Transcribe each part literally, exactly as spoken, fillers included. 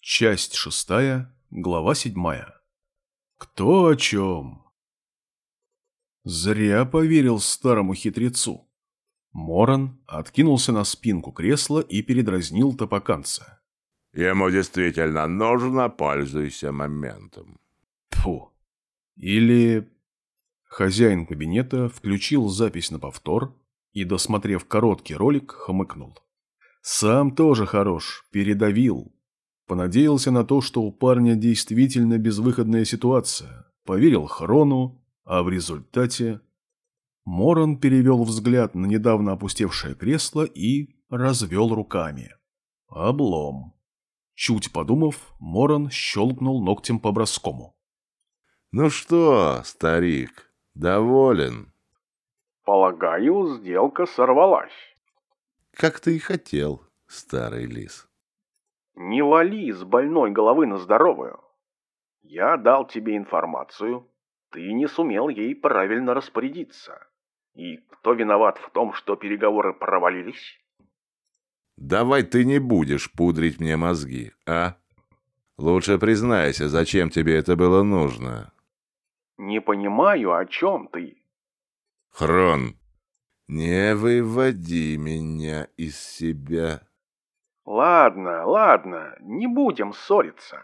Часть шестая, глава седьмая. Кто о чем? Зря поверил старому хитрецу. Моран откинулся на спинку кресла и передразнил топоканца. Ему действительно нужно, пользуйся моментом. Тьфу. Или... Хозяин кабинета включил запись на повтор и, досмотрев короткий ролик, хмыкнул. Сам тоже хорош, передавил. Понадеялся на то, что у парня действительно безвыходная ситуация. Поверил Хрону, а в результате... Моран перевел взгляд на недавно опустевшее кресло и развел руками. Облом. Чуть подумав, Моран щелкнул ногтем по броскому. «Ну что, старик, доволен?» «Полагаю, сделка сорвалась». «Как ты и хотел, старый лис». «Не вали с больной головы на здоровую. Я дал тебе информацию, ты не сумел ей правильно распорядиться. И кто виноват в том, что переговоры провалились?» «Давай ты не будешь пудрить мне мозги, а? Лучше признайся, зачем тебе это было нужно?» «Не понимаю, о чем ты». «Хрон, не выводи меня из себя». «Ладно, ладно, не будем ссориться.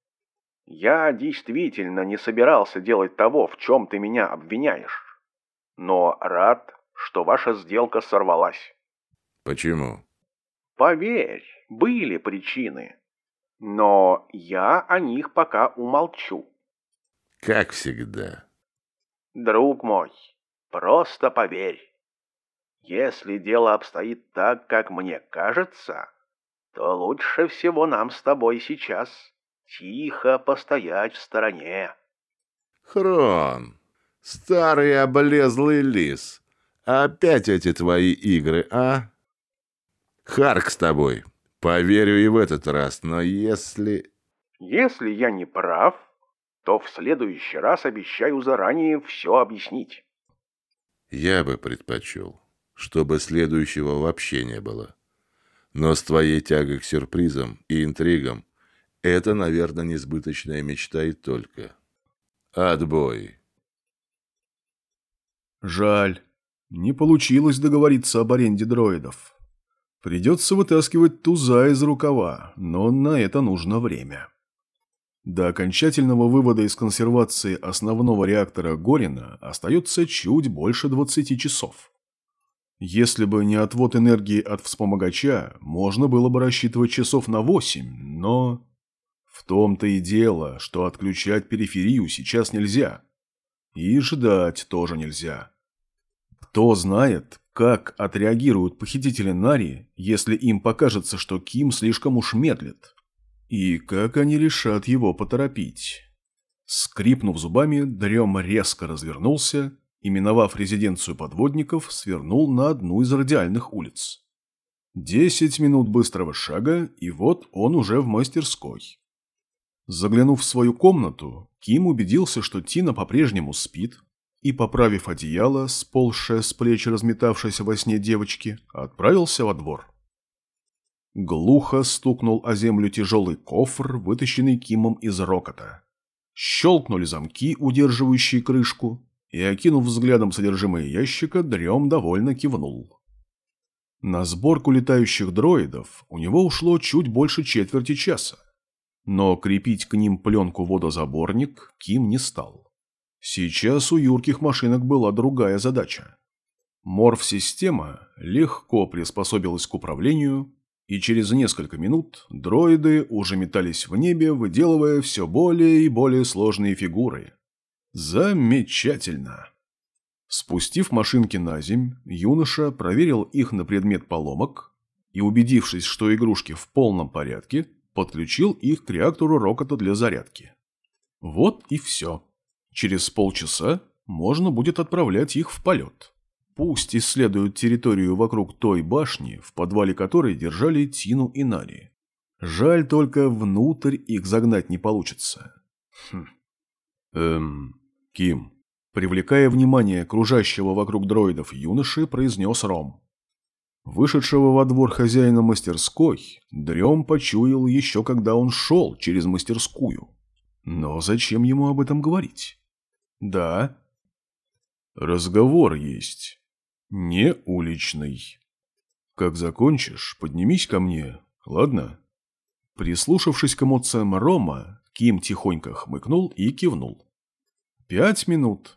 Я действительно не собирался делать того, в чем ты меня обвиняешь. Но рад, что ваша сделка сорвалась». «Почему?» «Поверь, были причины. Но я о них пока умолчу». «Как всегда». «Друг мой, просто поверь. Если дело обстоит так, как мне кажется, то лучше всего нам с тобой сейчас тихо постоять в стороне». «Хрон, старый облезлый лис, опять эти твои игры, а? Харк с тобой, поверю и в этот раз, но если...» «Если я не прав, то в следующий раз обещаю заранее все объяснить». «Я бы предпочел, чтобы следующего вообще не было. Но с твоей тягой к сюрпризам и интригам это, наверное, несбыточная мечта и только. Отбой». Жаль. Не получилось договориться об аренде дроидов. Придется вытаскивать туза из рукава, но на это нужно время. До окончательного вывода из консервации основного реактора Горина остается чуть больше двадцати часов. Если бы не отвод энергии от вспомогача, можно было бы рассчитывать часов на восемь, но... В том-то и дело, что отключать периферию сейчас нельзя. И ждать тоже нельзя. Кто знает, как отреагируют похитители Нари, если им покажется, что Ким слишком уж медлит. И как они решат его поторопить. Скрипнув зубами, Дрем резко развернулся и, миновав резиденцию подводников, свернул на одну из радиальных улиц. Десять минут быстрого шага, и вот он уже в мастерской. Заглянув в свою комнату, Ким убедился, что Тина по-прежнему спит, и, поправив одеяло, сползшее с плеч разметавшейся во сне девочки, отправился во двор. Глухо стукнул о землю тяжелый кофр, вытащенный Кимом из рокота. Щелкнули замки, удерживающие крышку, и, окинув взглядом содержимое ящика, Дрем довольно кивнул. На сборку летающих дроидов у него ушло чуть больше четверти часа, но крепить к ним пленку-водозаборник Ким не стал. Сейчас у юрких машинок была другая задача. Морф-система легко приспособилась к управлению, и через несколько минут дроиды уже метались в небе, выделывая все более и более сложные фигуры. Замечательно! Спустив машинки на земь, юноша проверил их на предмет поломок и, убедившись, что игрушки в полном порядке, подключил их к реактору рокота для зарядки. Вот и все. Через полчаса можно будет отправлять их в полет. Пусть исследуют территорию вокруг той башни, в подвале которой держали Тину и Нари. Жаль, только внутрь их загнать не получится. Хм. Эм, Ким, привлекая внимание окружающего вокруг дроидов юноши, произнес Ром. Вышедшего во двор хозяина мастерской Дрем почуял еще когда он шел через мастерскую. Но зачем ему об этом говорить? Да. Разговор есть. Не уличный. Как закончишь, поднимись ко мне, ладно? Прислушавшись к эмоциям Рома, Ким тихонько хмыкнул и кивнул. Пять минут.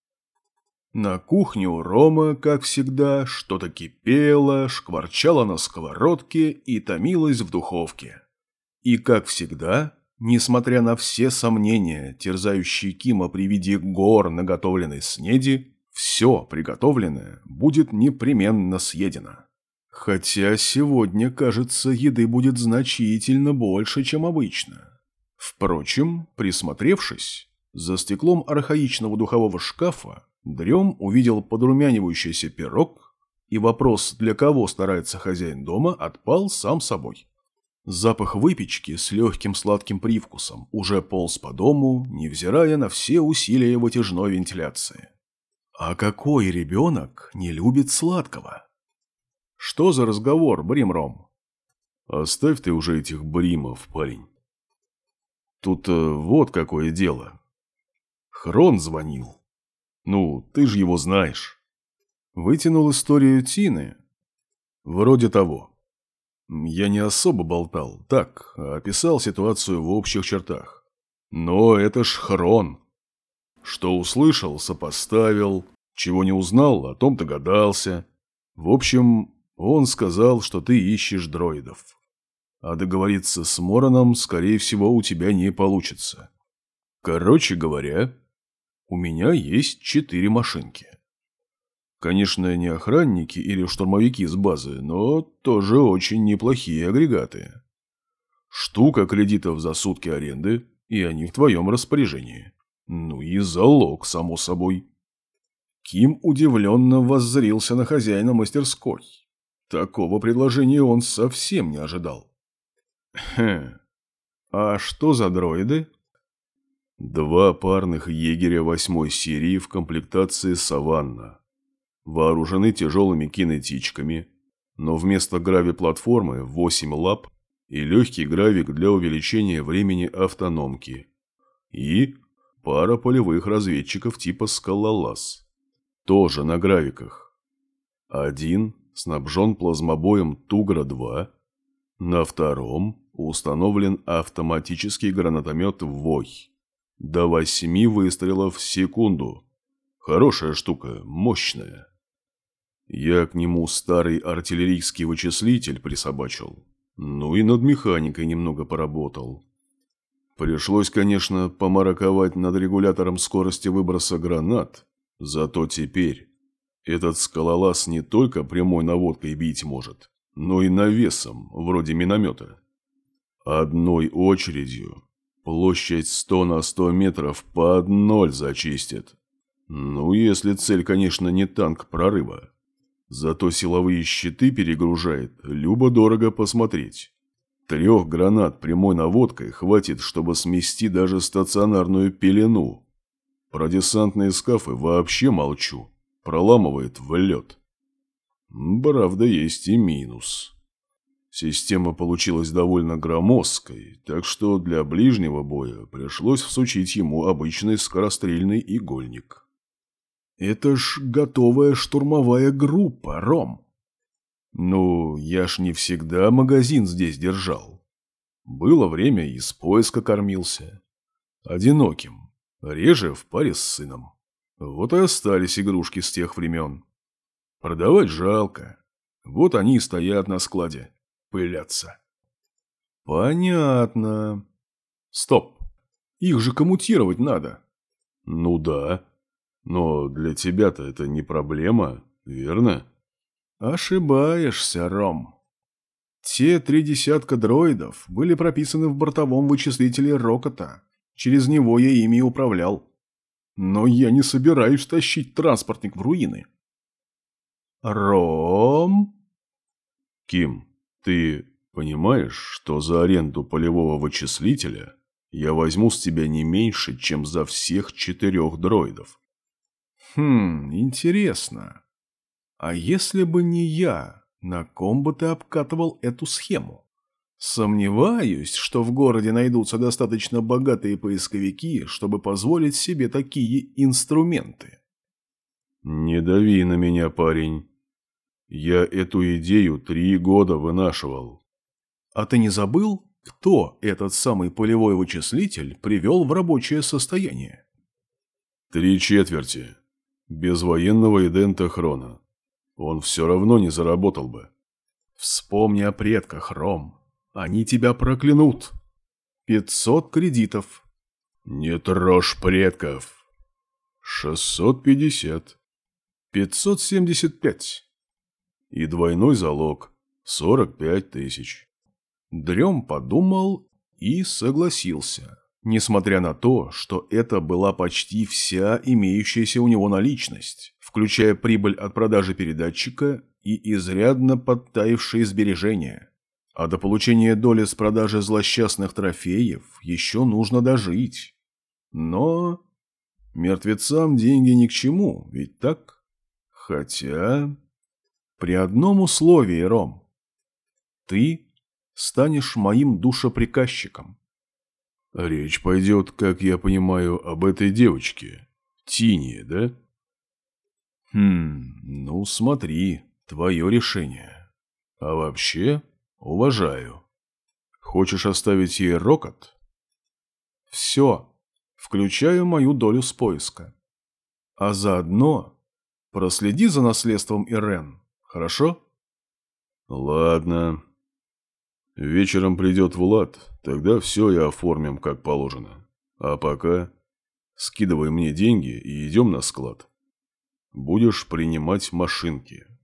На кухне у Рома, как всегда, что-то кипело, шкварчало на сковородке и томилось в духовке. И, как всегда, несмотря на все сомнения, терзающие Кима при виде гор наготовленной снеди, все приготовленное будет непременно съедено. Хотя сегодня, кажется, еды будет значительно больше, чем обычно. Впрочем, присмотревшись, за стеклом архаичного духового шкафа Дрем увидел подрумянивающийся пирог, и вопрос, для кого старается хозяин дома, отпал сам собой. Запах выпечки с легким сладким привкусом уже полз по дому, невзирая на все усилия вытяжной вентиляции. А какой ребенок не любит сладкого? Что за разговор, Брим-Ром? Оставь ты уже этих Бримов, парень. Тут э, вот какое дело. Хрон звонил. Ну, ты же его знаешь. Вытянул историю Тины. Вроде того. Я не особо болтал, так, описал ситуацию в общих чертах. Но это ж Хрон. Что услышал, сопоставил. Чего не узнал, о том догадался. В общем, он сказал, что ты ищешь дроидов. А договориться с Мороном, скорее всего, у тебя не получится. Короче говоря, у меня есть четыре машинки. Конечно, не охранники или штурмовики с базы, но тоже очень неплохие агрегаты. Штука кредитов за сутки аренды, и они в твоем распоряжении. Ну и залог, само собой. Ким удивленно воззрился на хозяина мастерской. Такого предложения он совсем не ожидал. Хм. А что за дроиды? Два парных егеря восьмой серии в комплектации «Саванна». Вооружены тяжелыми кинетичками, но вместо грави-платформы восемь лап и легкий гравик для увеличения времени автономки. И пара полевых разведчиков типа «Скалолаз». Тоже на гравиках. Один снабжен плазмобоем Тугра-два, на втором установлен автоматический гранатомет «Вой». До восьми выстрелов в секунду. Хорошая штука, мощная. Я к нему старый артиллерийский вычислитель присобачил. Ну и над механикой немного поработал. Пришлось, конечно, помараковать над регулятором скорости выброса гранат. Зато теперь этот скалолаз не только прямой наводкой бить может, но и навесом, вроде миномета. Одной очередью площадь сто на сто метров под ноль зачистит. Ну, если цель, конечно, не танк прорыва. Зато силовые щиты перегружает, любо-дорого посмотреть. Трех гранат прямой наводкой хватит, чтобы смести даже стационарную пелену. Про десантные скафы вообще молчу. Проламывает в лед. Правда, есть и минус. Система получилась довольно громоздкой, так что для ближнего боя пришлось всучить ему обычный скорострельный игольник. Это ж готовая штурмовая группа, Ром. Ну, я ж не всегда магазин здесь держал. Было время и с поиска кормился. Одиноким. Реже в паре с сыном. Вот и остались игрушки с тех времен. Продавать жалко. Вот они и стоят на складе. Пылятся. Понятно. Стоп. Их же коммутировать надо. Ну да. Но для тебя-то это не проблема, верно? Ошибаешься, Ром. Те три десятка дроидов были прописаны в бортовом вычислителе Рокота. Через него я ими управлял. Но я не собираюсь тащить транспортник в руины. Ром? Ким, ты понимаешь, что за аренду полевого вычислителя я возьму с тебя не меньше, чем за всех четырех дроидов? Хм, интересно. А если бы не я, на ком бы ты обкатывал эту схему? Сомневаюсь, что в городе найдутся достаточно богатые поисковики, чтобы позволить себе такие инструменты. Не дави на меня, парень. Я эту идею три года вынашивал. А ты не забыл, кто этот самый полевой вычислитель привел в рабочее состояние? Три четверти. Без военного идента Хрона. Он все равно не заработал бы. Вспомни о предках, Ром. Они тебя проклянут. Пятьсот кредитов. Не трожь предков. Шестьсот пятьдесят. Пятьсот семьдесят пять. И двойной залог. Сорок пять тысяч. Дрем подумал и согласился, несмотря на то, что это была почти вся имеющаяся у него наличность, включая прибыль от продажи передатчика и изрядно подтаившие сбережения. А до получения доли с продажи злосчастных трофеев еще нужно дожить. Но мертвецам деньги ни к чему, ведь так? Хотя... При одном условии, Ром. Ты станешь моим душеприказчиком. Речь пойдет, как я понимаю, об этой девочке. Тине, да? Хм, ну смотри, твое решение. А вообще, уважаю. Хочешь оставить ей рокот? Все, включаю мою долю с поиска. А заодно проследи за наследством Ирен, хорошо? Ладно. Вечером придет Влад, тогда все и оформим как положено. А пока скидывай мне деньги и идем на склад. Будешь принимать машинки.